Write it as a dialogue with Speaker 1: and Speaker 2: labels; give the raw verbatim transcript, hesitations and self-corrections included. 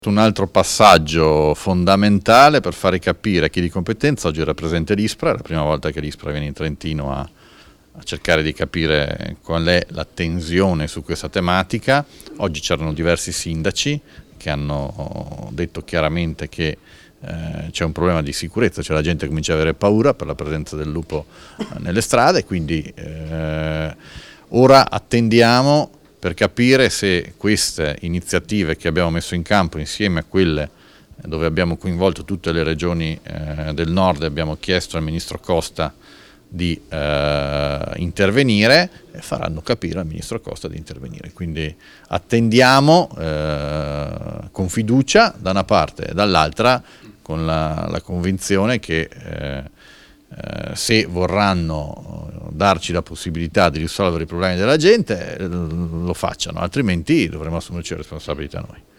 Speaker 1: Un altro passaggio fondamentale per fare capire a chi di competenza. Oggi rappresenta l'ISPRA, è la prima volta che l'ISPRA viene in Trentino a, a cercare di capire qual è la tensione su questa tematica. Oggi c'erano diversi sindaci che hanno detto chiaramente che eh, c'è un problema di sicurezza, cioè la gente comincia ad avere paura per la presenza del lupo nelle strade, quindi eh, ora attendiamo per capire se queste iniziative che abbiamo messo in campo insieme a quelle dove abbiamo coinvolto tutte le regioni eh, del nord e abbiamo chiesto al ministro Costa di eh, intervenire, faranno capire al ministro Costa di intervenire. Quindi attendiamo eh, con fiducia da una parte e dall'altra con la, la convinzione che eh, eh, se vorranno darci la possibilità di risolvere i problemi della gente lo facciano, altrimenti dovremo assumerci responsabilità noi.